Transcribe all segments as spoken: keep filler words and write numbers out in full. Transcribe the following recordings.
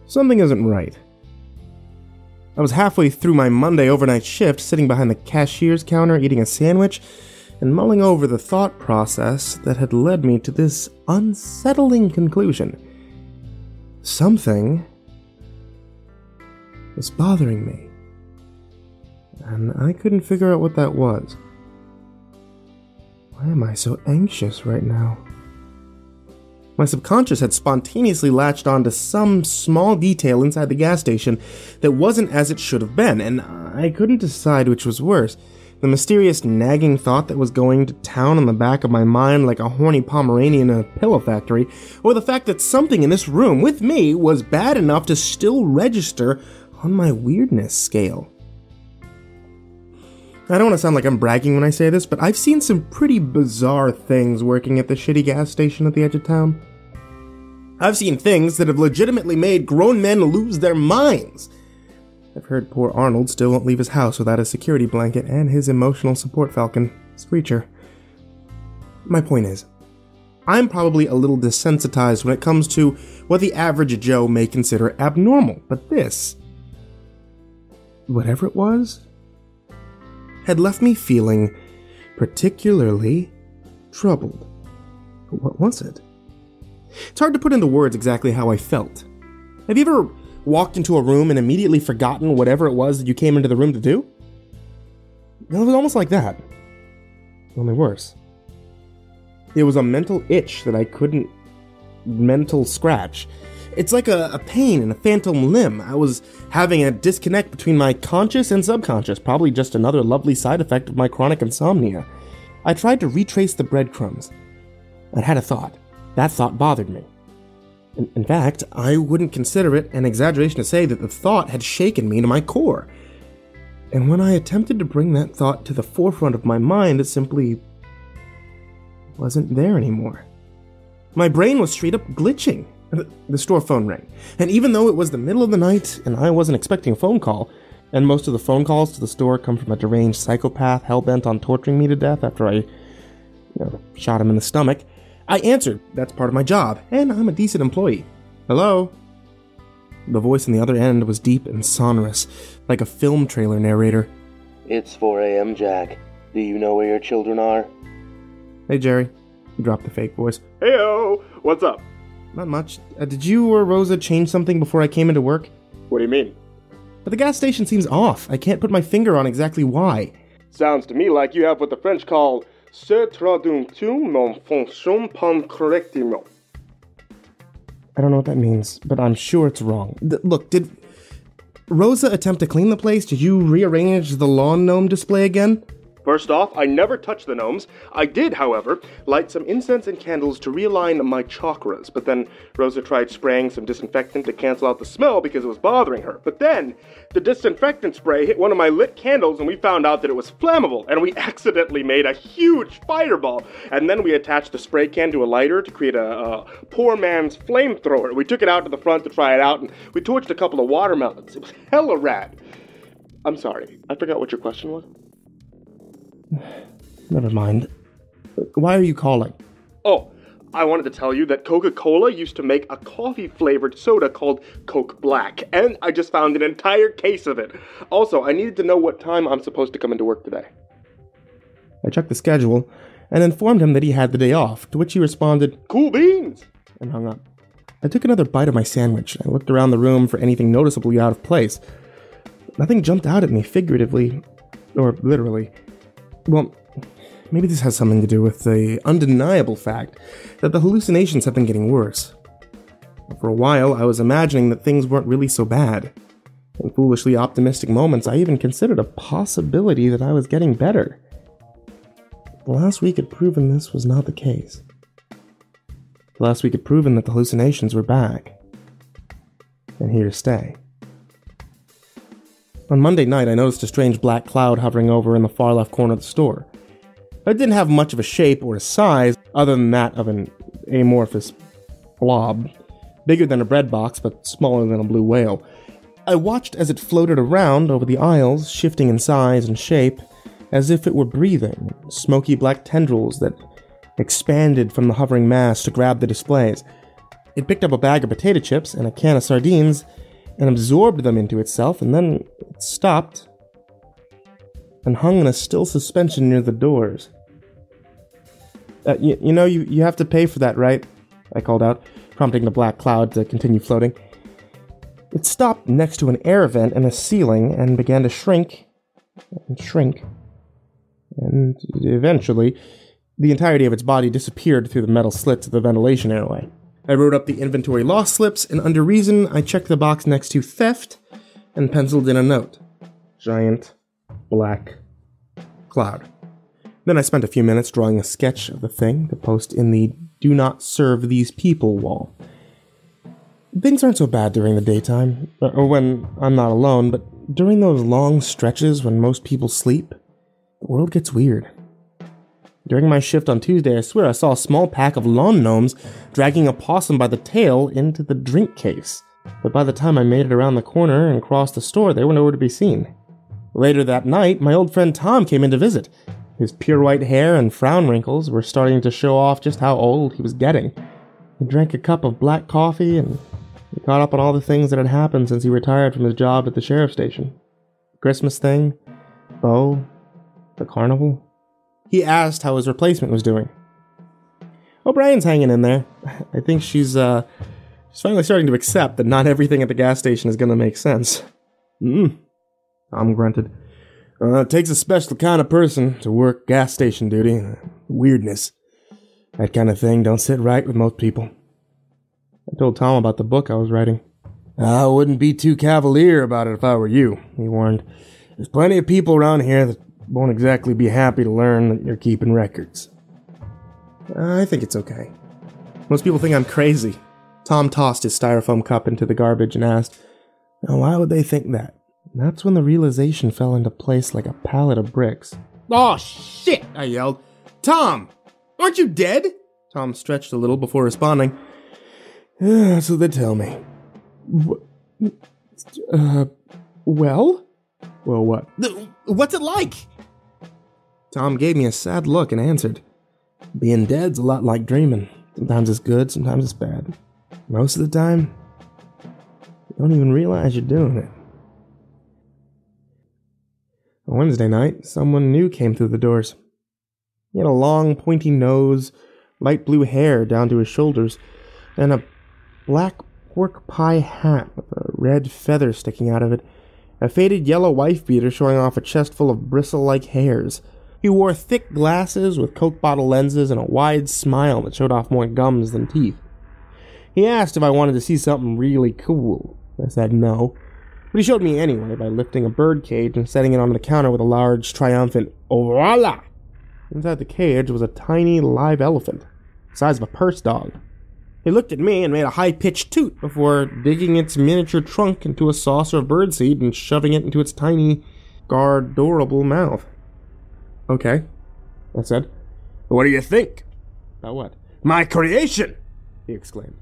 Something isn't right. I was halfway through my Monday overnight shift, sitting behind the cashier's counter eating a sandwich and mulling over the thought process that had led me to this unsettling conclusion. Something was bothering me, and I couldn't figure out what that was. Why am I so anxious right now? My subconscious had spontaneously latched onto some small detail inside the gas station that wasn't as it should have been, and I couldn't decide which was worse. The mysterious nagging thought that was going to town on the back of my mind like a horny Pomeranian in a pillow factory, or the fact that something in this room with me was bad enough to still register on my weirdness scale. I don't want to sound like I'm bragging when I say this, but I've seen some pretty bizarre things working at the shitty gas station at the edge of town. I've seen things that have legitimately made grown men lose their minds. I've heard poor Arnold still won't leave his house without his security blanket and his emotional support falcon, Screecher. My point is, I'm probably a little desensitized when it comes to what the average Joe may consider abnormal, but this, whatever it was, had left me feeling particularly troubled. But what was it? It's hard to put into words exactly how I felt. Have you ever walked into a room and immediately forgotten whatever it was that you came into the room to do? It was almost like that. Only worse. It was a mental itch that I couldn't mental scratch. It's like a, a pain in a phantom limb. I was having a disconnect between my conscious and subconscious, probably just another lovely side effect of my chronic insomnia. I tried to retrace the breadcrumbs. I had a thought. That thought bothered me. In, in fact, I wouldn't consider it an exaggeration to say that the thought had shaken me to my core. And when I attempted to bring that thought to the forefront of my mind, it simply wasn't there anymore. My brain was straight up glitching. The store phone rang, and even though it was the middle of the night and I wasn't expecting a phone call, and most of the phone calls to the store come from a deranged psychopath hell-bent on torturing me to death after I, you know, shot him in the stomach, I answered. That's part of my job, and I'm a decent employee. Hello? The voice on the other end was deep and sonorous, like a film trailer narrator. It's four a.m., Jack. Do you know where your children are? Hey, Jerry. He dropped the fake voice. Heyo! What's up? Not much. Uh, did you or Rosa change something before I came into work? What do you mean? But the gas station seems off. I can't put my finger on exactly why. Sounds to me like you have what the French call ce traduction non fonctionne pas correctement. I don't know what that means, but I'm sure it's wrong. Th- look, did Rosa attempt to clean the place? Did you rearrange the lawn gnome display again? First off, I never touched the gnomes. I did, however, light some incense and candles to realign my chakras, but then Rosa tried spraying some disinfectant to cancel out the smell because it was bothering her. But then, the disinfectant spray hit one of my lit candles and we found out that it was flammable, and we accidentally made a huge fireball. And then we attached the spray can to a lighter to create a, a poor man's flamethrower. We took it out to the front to try it out, and we torched a couple of watermelons. It was hella rad. I'm sorry, I forgot what your question was. Never mind. Why are you calling? Oh, I wanted to tell you that Coca-Cola used to make a coffee-flavored soda called Coke Black, and I just found an entire case of it. Also, I needed to know what time I'm supposed to come into work today. I checked the schedule and informed him that he had the day off, to which he responded, "Cool beans," and hung up. I took another bite of my sandwich. I looked around the room for anything noticeably out of place. Nothing jumped out at me figuratively, or literally. Well, maybe this has something to do with the undeniable fact that the hallucinations have been getting worse. For a while, I was imagining that things weren't really so bad. In foolishly optimistic moments, I even considered a possibility that I was getting better. The last week had proven this was not the case. The last week had proven that the hallucinations were back, and here to stay. On Monday night, I noticed a strange black cloud hovering over in the far left corner of the store. It didn't have much of a shape or a size, other than that of an amorphous blob, bigger than a bread box but smaller than a blue whale. I watched as it floated around over the aisles, shifting in size and shape, as if it were breathing, smoky black tendrils that expanded from the hovering mass to grab the displays. It picked up a bag of potato chips and a can of sardines and absorbed them into itself, and then it stopped and hung in a still suspension near the doors. Uh, you, you know, you, you have to pay for that, right? I called out, prompting the black cloud to continue floating. It stopped next to an air vent in a ceiling and began to shrink and shrink. And eventually, the entirety of its body disappeared through the metal slits of the ventilation airway. I wrote up the inventory loss slips, and under reason, I checked the box next to theft and penciled in a note. Giant black cloud. Then I spent a few minutes drawing a sketch of the thing to post in the Do Not Serve These People wall. Things aren't so bad during the daytime, or when I'm not alone, but during those long stretches when most people sleep, the world gets weird. During my shift on Tuesday, I swear I saw a small pack of lawn gnomes dragging a possum by the tail into the drink case. But by the time I made it around the corner and crossed the store, they were nowhere to be seen. Later that night, my old friend Tom came in to visit. His pure white hair and frown wrinkles were starting to show off just how old he was getting. He drank a cup of black coffee and he caught up on all the things that had happened since he retired from his job at the sheriff's station. The Christmas thing, Bo, the carnival. He asked how his replacement was doing. O'Brien's hanging in there. I think she's, uh, she's finally starting to accept that not everything at the gas station is gonna make sense. Hmm. Tom grunted. Uh, it takes a special kind of person to work gas station duty. Weirdness. That kind of thing don't sit right with most people. I told Tom about the book I was writing. I wouldn't be too cavalier about it if I were you, he warned. There's plenty of people around here that won't exactly be happy to learn that you're keeping records. I think it's okay. Most people think I'm crazy. Tom tossed his styrofoam cup into the garbage and asked, now, why would they think that? And that's when the realization fell into place like a pallet of bricks. Oh, shit, I yelled. Tom, aren't you dead? Tom stretched a little before responding. Yeah, that's what they tell me. Uh, well? Well, what? What's it like? Tom gave me a sad look and answered. Being dead's a lot like dreaming. Sometimes it's good, sometimes it's bad. Most of the time, you don't even realize you're doing it. On Wednesday night, someone new came through the doors. He had a long, pointy nose, light blue hair down to his shoulders, and a black pork pie hat with a red feather sticking out of it, a faded yellow wife beater showing off a chest full of bristle-like hairs. He wore thick glasses with Coke bottle lenses and a wide smile that showed off more gums than teeth. He asked if I wanted to see something really cool. I said no, but he showed me anyway by lifting a bird cage and setting it onto the counter with a large, triumphant "Voila!" Inside the cage was a tiny live elephant, the size of a purse dog. He looked at me and made a high-pitched toot before digging its miniature trunk into a saucer of birdseed and shoving it into its tiny, adorable mouth. Okay, I said. What do you think? About what? My creation! He exclaimed.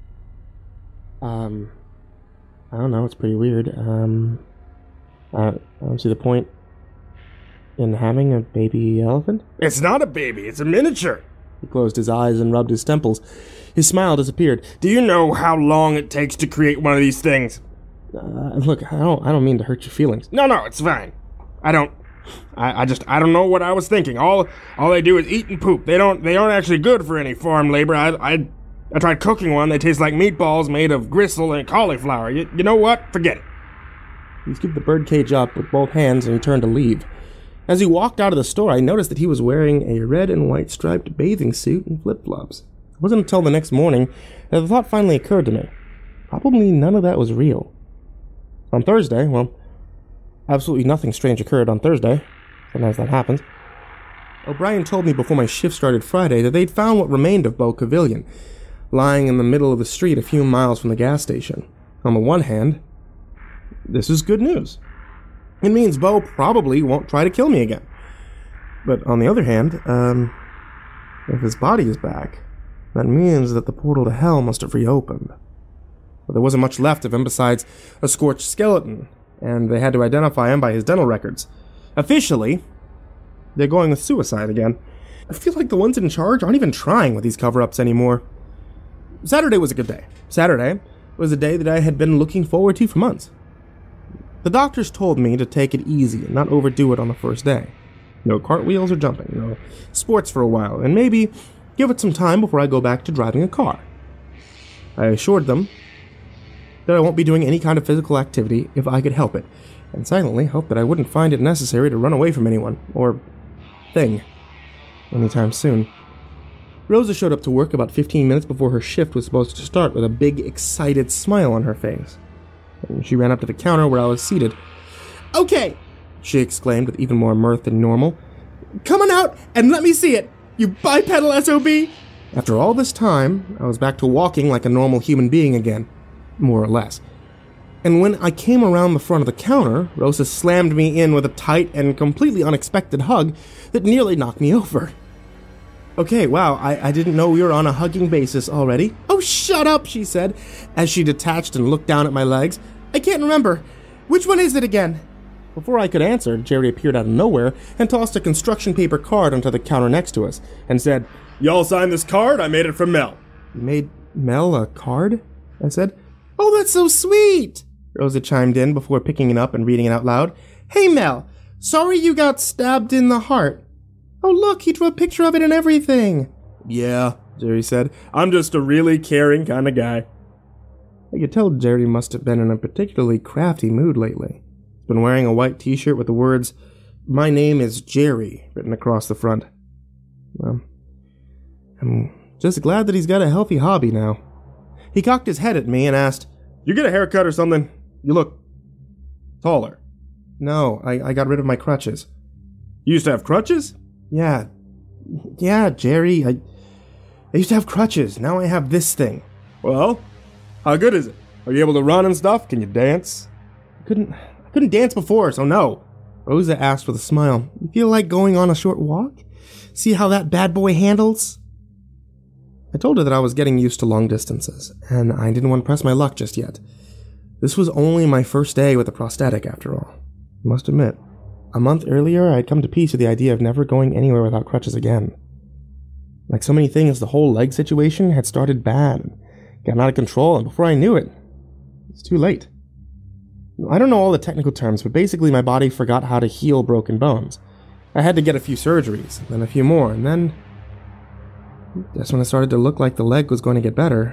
Um, I don't know, it's pretty weird. Um, I, I don't see the point in having a baby elephant. It's not a baby, it's a miniature! He closed his eyes and rubbed his temples. His smile disappeared. Do you know how long it takes to create one of these things? Uh, look, I don't I don't mean to hurt your feelings. No, no, it's fine. I don't... I, I just... I don't know what I was thinking. All all they do is eat and poop. They don't... They aren't actually good for any farm labor. I... I, I tried cooking one. They taste like meatballs made of gristle and cauliflower. You, you know what? Forget it. He scooped the birdcage up with both hands and he turned to leave. As he walked out of the store, I noticed that he was wearing a red and white striped bathing suit and flip-flops. It wasn't until the next morning that the thought finally occurred to me. Probably none of that was real. On Thursday, well, absolutely nothing strange occurred on Thursday. Sometimes that happens. O'Brien told me before my shift started Friday that they'd found what remained of Bo Cavilion, lying in the middle of the street a few miles from the gas station. On the one hand, this is good news. It means Bo probably won't try to kill me again. But on the other hand, um, if his body is back, that means that the portal to hell must have reopened. But there wasn't much left of him besides a scorched skeleton, and they had to identify him by his dental records. Officially, they're going with suicide again. I feel like the ones in charge aren't even trying with these cover-ups anymore. Saturday was a good day. Saturday was a day that I had been looking forward to for months. The doctors told me to take it easy and not overdo it on the first day. No cartwheels or jumping, no sports for a while, and maybe give it some time before I go back to driving a car. I assured them that I won't be doing any kind of physical activity if I could help it, and silently hoped that I wouldn't find it necessary to run away from anyone, or thing, anytime soon. Rosa showed up to work about fifteen minutes before her shift was supposed to start with a big, excited smile on her face. And she ran up to the counter where I was seated. "Okay," she exclaimed with even more mirth than normal. "Come on out and let me see it, you bipedal S O B!" After all this time, I was back to walking like a normal human being again, more or less. And when I came around the front of the counter, Rosa slammed me in with a tight and completely unexpected hug that nearly knocked me over. "Okay, wow, I, I didn't know we were on a hugging basis already." "Oh, shut up," she said, as she detached and looked down at my legs. "I can't remember. Which one is it again?" Before I could answer, Jerry appeared out of nowhere and tossed a construction paper card onto the counter next to us and said, "Y'all sign this card? I made it for Mel." "You made Mel a card?" I said. "Oh, that's so sweet," Rosa chimed in before picking it up and reading it out loud. "Hey, Mel, sorry you got stabbed in the heart. Oh, look, he drew a picture of it and everything." "Yeah," Jerry said. "I'm just a really caring kind of guy." I could tell Jerry must have been in a particularly crafty mood lately. He's been wearing a white t-shirt with the words, "My name is Jerry," written across the front. Well, I'm just glad that he's got a healthy hobby now. He cocked his head at me and asked, "You get a haircut or something? You look taller." "No, I, I got rid of my crutches." "You used to have crutches?" Yeah. Yeah, Jerry, I, I used to have crutches. Now I have this thing." "Well, how good is it? Are you able to run and stuff? Can you dance?" I couldn't, I couldn't dance before, so no." Rosa asked with a smile, "You feel like going on a short walk? See how that bad boy handles?" I told her that I was getting used to long distances, and I didn't want to press my luck just yet. This was only my first day with a prosthetic, after all. I must admit, a month earlier, I had come to peace with the idea of never going anywhere without crutches again. Like so many things, the whole leg situation had started bad and gotten out of control, and before I knew it, it's too late. I don't know all the technical terms, but basically my body forgot how to heal broken bones. I had to get a few surgeries, then a few more, and then that's when it started to look like the leg was going to get better.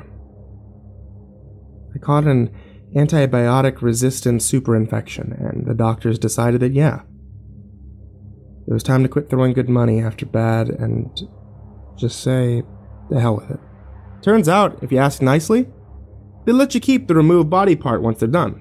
I caught an antibiotic-resistant superinfection, and the doctors decided that, yeah, it was time to quit throwing good money after bad and just say, the hell with it. Turns out, if you ask nicely, they let you keep the removed body part once they're done.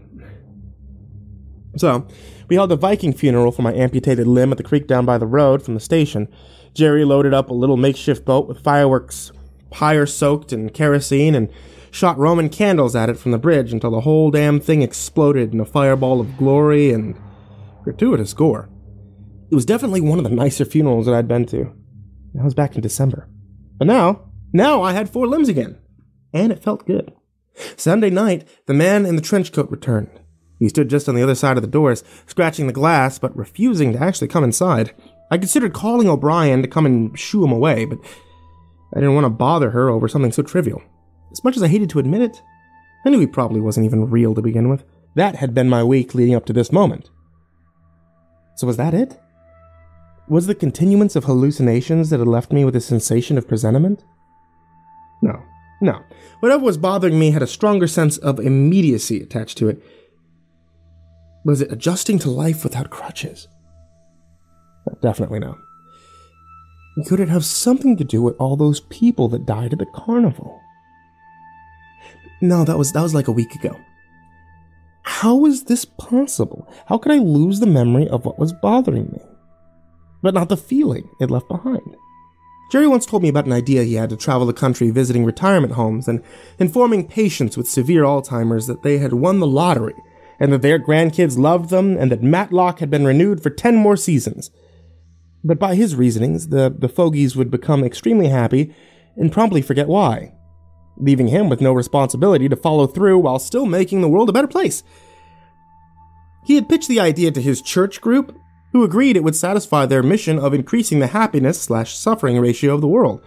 So, we held a Viking funeral for my amputated limb at the creek down by the road from the station. Jerry loaded up a little makeshift boat with fireworks, pyre-soaked in kerosene, and shot Roman candles at it from the bridge until the whole damn thing exploded in a fireball of glory and gratuitous gore. It was definitely one of the nicer funerals that I'd been to. That was back in December. But now, now I had four limbs again. And it felt good. Sunday night, the man in the trench coat returned. He stood just on the other side of the doors, scratching the glass, but refusing to actually come inside. I considered calling O'Brien to come and shoo him away, but I didn't want to bother her over something so trivial. As much as I hated to admit it, I knew he probably wasn't even real to begin with. That had been my week leading up to this moment. So was that it? Was the continuance of hallucinations that had left me with a sensation of presentiment? No, no. Whatever was bothering me had a stronger sense of immediacy attached to it. Was it adjusting to life without crutches? Definitely no. Could it have something to do with all those people that died at the carnival? No, that was that was like a week ago. How is this possible? How could I lose the memory of what was bothering me, but not the feeling it left behind? Jerry once told me about an idea he had to travel the country visiting retirement homes and informing patients with severe Alzheimer's that they had won the lottery and that their grandkids loved them and that Matlock had been renewed for ten more seasons. But by his reasonings, the, the fogies would become extremely happy and promptly forget why, leaving him with no responsibility to follow through while still making the world a better place. He had pitched the idea to his church group, who agreed it would satisfy their mission of increasing the happiness slash suffering ratio of the world.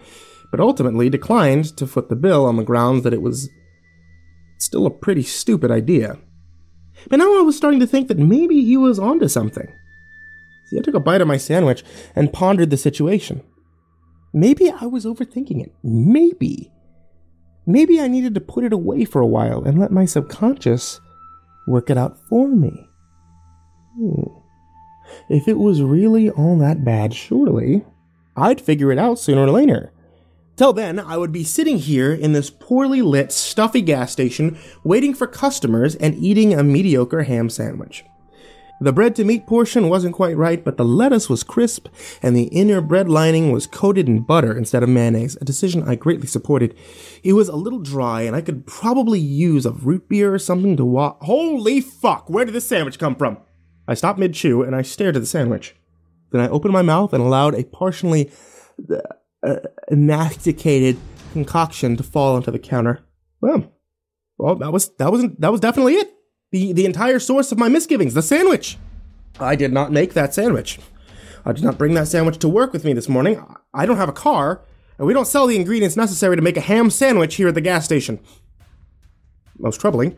but ultimately declined to foot the bill on the grounds that it was still a pretty stupid idea. But now I was starting to think that maybe he was onto something. See, I took a bite of my sandwich and pondered the situation. Maybe I was overthinking it. Maybe. Maybe I needed to put it away for a while and let my subconscious work it out for me. Hmm. If it was really all that bad, surely I'd figure it out sooner or later. Till then, I would be sitting here in this poorly lit, stuffy gas station, waiting for customers and eating a mediocre ham sandwich. The bread-to-meat portion wasn't quite right, but the lettuce was crisp, and the inner bread lining was coated in butter instead of mayonnaise, a decision I greatly supported. It was a little dry, and I could probably use a root beer or something to wa- Holy fuck, where did this sandwich come from? I stopped mid-chew, and I stared at the sandwich. Then I opened my mouth and allowed a partially uh, masticated concoction to fall onto the counter. Well, well, that was that was that was definitely it. The the entire source of my misgivings, the sandwich. I did not make that sandwich. I did not bring that sandwich to work with me this morning. I don't have a car, and we don't sell the ingredients necessary to make a ham sandwich here at the gas station. Most troubling,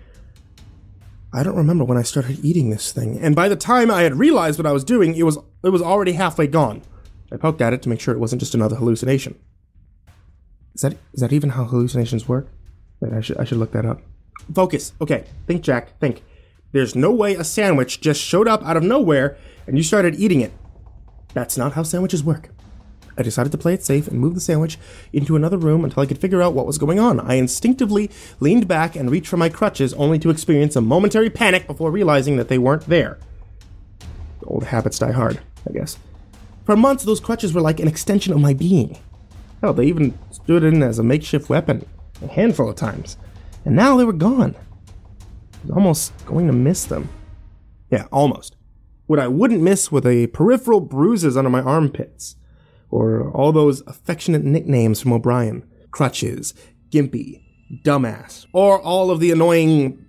I don't remember when I started eating this thing, and by the time I had realized what I was doing, it was it was already halfway gone. I poked at it to make sure it wasn't just another hallucination. Is that is that even how hallucinations work? Wait, I should I should look that up. Focus. Okay, think, Jack, think. There's no way a sandwich just showed up out of nowhere and you started eating it. That's not how sandwiches work. I decided to play it safe and move the sandwich into another room until I could figure out what was going on. I instinctively leaned back and reached for my crutches, only to experience a momentary panic before realizing that they weren't there. Old habits die hard, I guess. For months, those crutches were like an extension of my being. Hell, they even stood in as a makeshift weapon a handful of times. And now they were gone. I was almost going to miss them. Yeah, almost. What I wouldn't miss were the peripheral bruises under my armpits. Or all those affectionate nicknames from O'Brien. Crutches, Gimpy, Dumbass. Or all of the annoying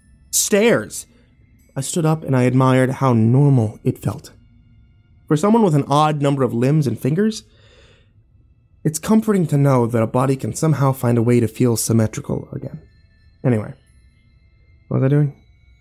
stares. I stood up and I admired how normal it felt. For someone with an odd number of limbs and fingers, it's comforting to know that a body can somehow find a way to feel symmetrical again. Anyway, what was I doing?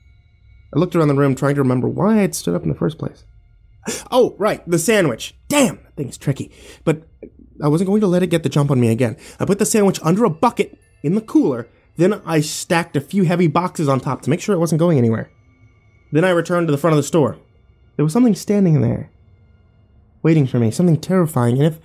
I looked around the room trying to remember why I had stood up in the first place. Oh, right, the sandwich. Damn, that thing's tricky. But I wasn't going to let it get the jump on me again. I put the sandwich under a bucket in the cooler, then I stacked a few heavy boxes on top to make sure it wasn't going anywhere. Then I returned to the front of the store. There was something standing there, waiting for me, something terrifying, and if,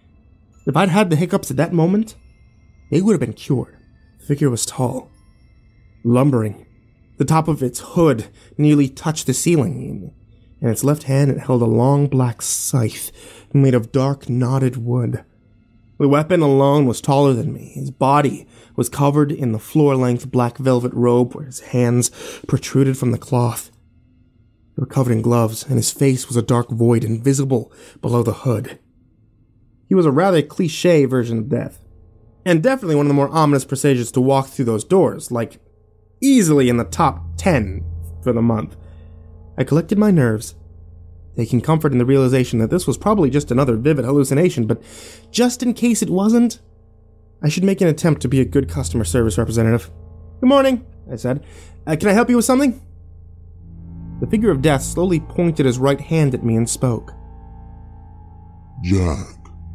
if I'd had the hiccups at that moment, they would have been cured. The figure was tall, lumbering. The top of its hood nearly touched the ceiling. In its left hand it held a long black scythe made of dark knotted wood. The weapon alone was taller than me. His body was covered in the floor-length black velvet robe where his hands protruded from the cloth. They were covered in gloves, and his face was a dark void invisible below the hood. He was a rather cliché version of death, and definitely one of the more ominous presages to walk through those doors, like easily in the top ten for the month. I collected my nerves, taking comfort in the realization that this was probably just another vivid hallucination, but just in case it wasn't, I should make an attempt to be a good customer service representative. Good morning, I said. Uh, can I help you with something? The figure of death slowly pointed his right hand at me and spoke. Jack,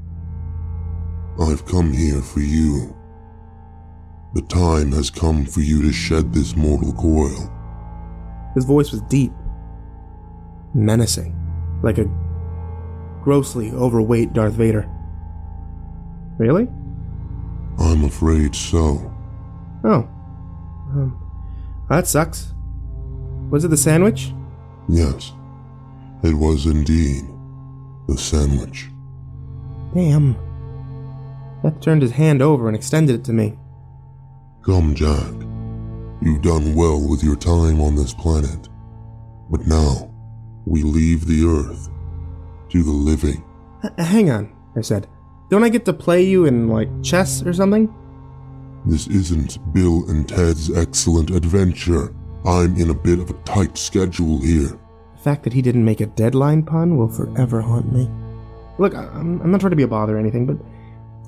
I've come here for you. The time has come for you to shed this mortal coil. His voice was deep, menacing, like a grossly overweight Darth Vader. Really? I'm afraid so. Oh. Um, that sucks. Was it the sandwich? Yes, it was indeed the sandwich. Damn. Death turned his hand over and extended it to me. Come, Jack. You've done well with your time on this planet. But now, we leave the Earth to the living. H- hang on, I said. Don't I get to play you in, like, chess or something? This isn't Bill and Ted's Excellent Adventure. I'm in a bit of a tight schedule here. The fact that he didn't make a deadline pun will forever haunt me. Look, I'm, I'm not trying to be a bother or anything, but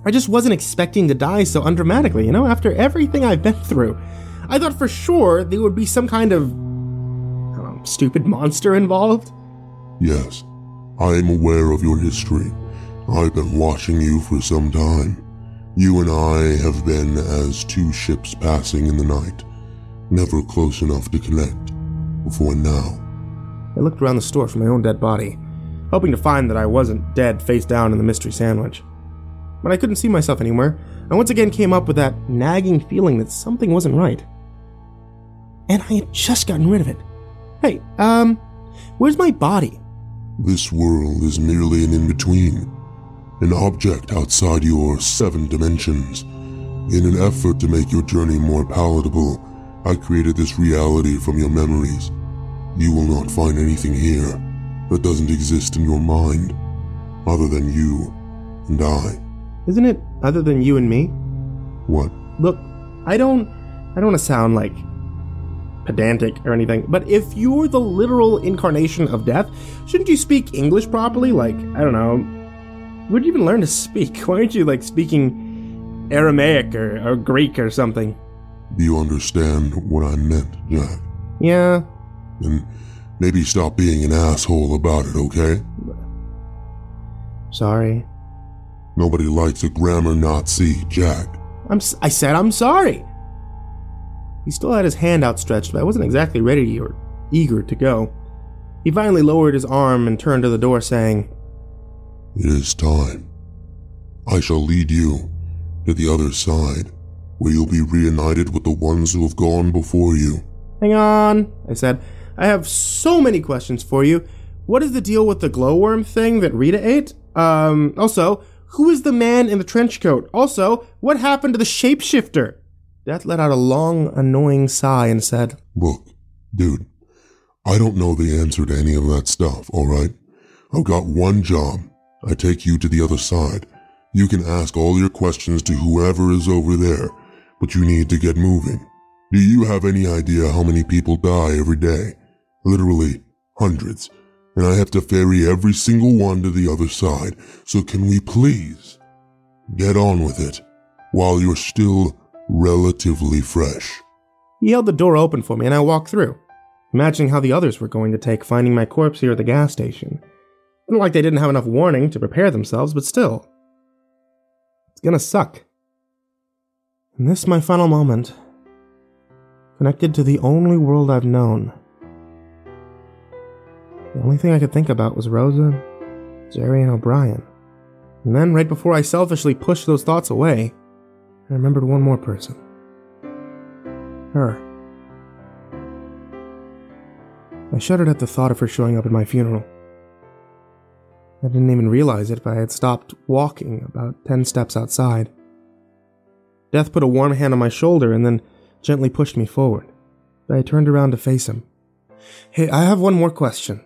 I just wasn't expecting to die so undramatically, you know, after everything I've been through. I thought for sure there would be some kind of, I don't know, stupid monster involved. Yes, I am aware of your history. I've been watching you for some time. You and I have been as two ships passing in the night, never close enough to connect, before now. I looked around the store for my own dead body, hoping to find that I wasn't dead face down in the mystery sandwich. But I couldn't see myself anywhere, I once again came up with that nagging feeling that something wasn't right. And I had just gotten rid of it. Hey, um, where's my body? This world is merely an in-between, an object outside your seven dimensions. In an effort to make your journey more palatable, I created this reality from your memories. You will not find anything here that doesn't exist in your mind, other than you and I. Isn't it other than you and me? What? Look, I don't, I don't want to sound like pedantic or anything, but if you're the literal incarnation of death, shouldn't you speak English properly? Like, I don't know, where'd you even learn to speak? Why aren't you, like, speaking Aramaic or, or Greek or something? Do you understand what I meant, Jack? Yeah. Then maybe stop being an asshole about it, okay? Sorry. Nobody likes a grammar Nazi, Jack. I'm, I said I'm sorry. He still had his hand outstretched, but I wasn't exactly ready or eager to go. He finally lowered his arm and turned to the door, saying, It is time. I shall lead you to the other side, where you'll be reunited with the ones who have gone before you. Hang on, I said. I have so many questions for you. What is the deal with the glowworm thing that Rita ate? Um, also, who is the man in the trench coat? Also, what happened to the shapeshifter? Death let out a long, annoying sigh and said, Look, dude, I don't know the answer to any of that stuff, alright? I've got one job. I take you to the other side. You can ask all your questions to whoever is over there, but you need to get moving. Do you have any idea how many people die every day? Literally, hundreds. And I have to ferry every single one to the other side, so can we please get on with it while you're still relatively fresh? He held the door open for me and I walked through, imagining how the others were going to take finding my corpse here at the gas station. Not like they didn't have enough warning to prepare themselves, but still. It's gonna suck. And this, my final moment, connected to the only world I've known. The only thing I could think about was Rosa, Jerry, and O'Brien. And then, right before I selfishly pushed those thoughts away, I remembered one more person. Her. I shuddered at the thought of her showing up at my funeral. I didn't even realize it, but I had stopped walking about ten steps outside. Death put a warm hand on my shoulder and then gently pushed me forward. I turned around to face him. Hey, I have one more question.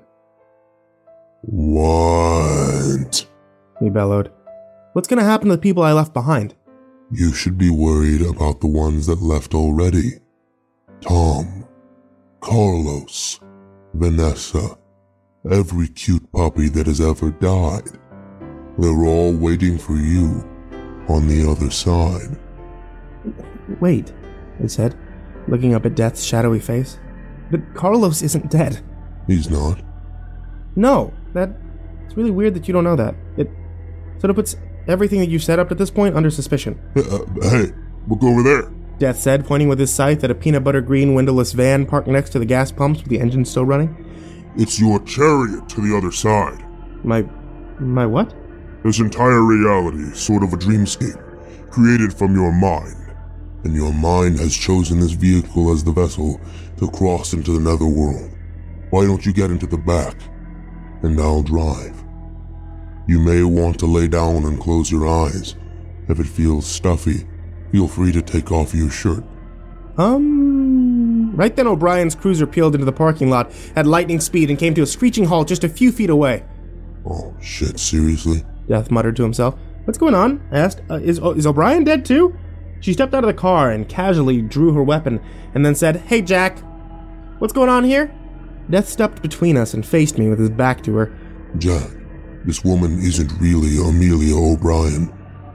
What? He bellowed. What's gonna happen to the people I left behind? You should be worried about the ones that left already. Tom, Carlos, Vanessa, every cute puppy that has ever died. They're all waiting for you on the other side. Wait, I said, looking up at Death's shadowy face. But Carlos isn't dead. He's not? No, that... It's really weird that you don't know that. It sort of puts everything that you've said up to this point under suspicion. Uh, hey, look over there. Death said, pointing with his scythe at a peanut butter green windowless van parked next to the gas pumps with the engine still running. It's your chariot to the other side. My... my what? This entire reality is sort of a dreamscape, created from your mind. And your mind has chosen this vehicle as the vessel to cross into the netherworld. Why don't you get into the back, and I'll drive? You may want to lay down and close your eyes. If it feels stuffy, feel free to take off your shirt. Um... Right then O'Brien's cruiser peeled into the parking lot at lightning speed and came to a screeching halt just a few feet away. Oh shit, seriously? Death muttered to himself. What's going on? I asked. Uh, is, is O'Brien dead too? She stepped out of the car and casually drew her weapon and then said, Hey Jack, what's going on here? Death stepped between us and faced me with his back to her. Jack, this woman isn't really Amelia O'Brien.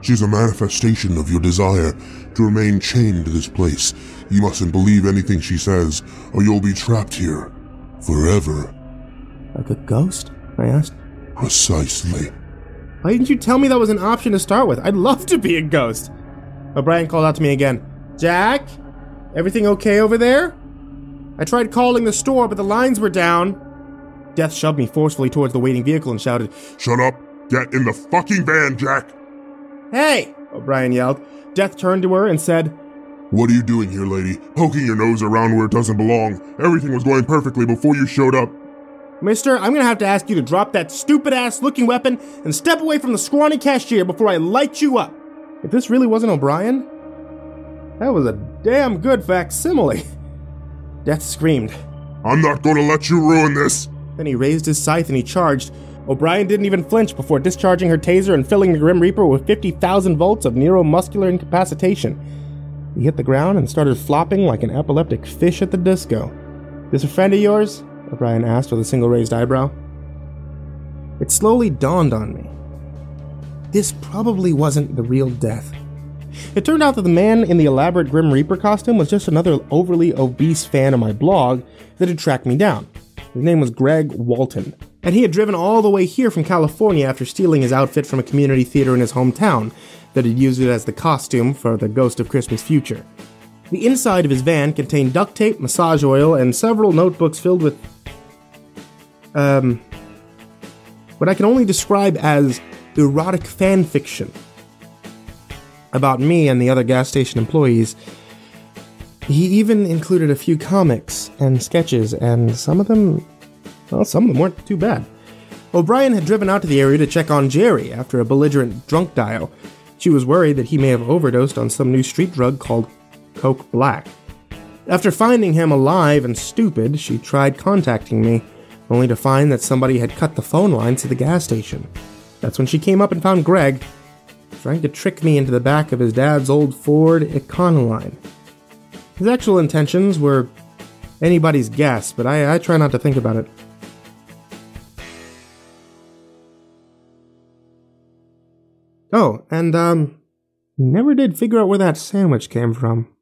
She's a manifestation of your desire to remain chained to this place. You mustn't believe anything she says, or you'll be trapped here forever. Like a ghost? I asked. Precisely. Why didn't you tell me that was an option to start with? I'd love to be a ghost. O'Brien called out to me again. Jack? Everything okay over there? I tried calling the store, but the lines were down. Death shoved me forcefully towards the waiting vehicle and shouted, Shut up! Get in the fucking van, Jack! Hey! O'Brien yelled. Death turned to her and said, What are you doing here, lady? Poking your nose around where it doesn't belong. Everything was going perfectly before you showed up. Mister, I'm gonna have to ask you to drop that stupid-ass looking weapon and step away from the scrawny cashier before I light you up. If this really wasn't O'Brien, that was a damn good facsimile. Death screamed. I'm not gonna let you ruin this. Then he raised his scythe and he charged. O'Brien didn't even flinch before discharging her taser and filling the Grim Reaper with fifty thousand volts of neuromuscular incapacitation. He hit the ground and started flopping like an epileptic fish at the disco. This a friend of yours? O'Brien asked with a single raised eyebrow. It slowly dawned on me. This probably wasn't the real Death. It turned out that the man in the elaborate Grim Reaper costume was just another overly obese fan of my blog that had tracked me down. His name was Greg Walton, and he had driven all the way here from California after stealing his outfit from a community theater in his hometown that had used it as the costume for the Ghost of Christmas Future. The inside of his van contained duct tape, massage oil, and several notebooks filled with, um, what I can only describe as erotic fan fiction about me and the other gas station employees. He even included a few comics and sketches, and some of them, well, some of them weren't too bad. O'Brien had driven out to the area to check on Jerry after a belligerent drunk dial. She was worried that he may have overdosed on some new street drug called Coke Black. After finding him alive and stupid, she tried contacting me, only to find that somebody had cut the phone lines to the gas station. That's when she came up and found Greg, trying to trick me into the back of his dad's old Ford Econoline. His actual intentions were anybody's guess, but I, I try not to think about it. Oh, and, um, never did figure out where that sandwich came from.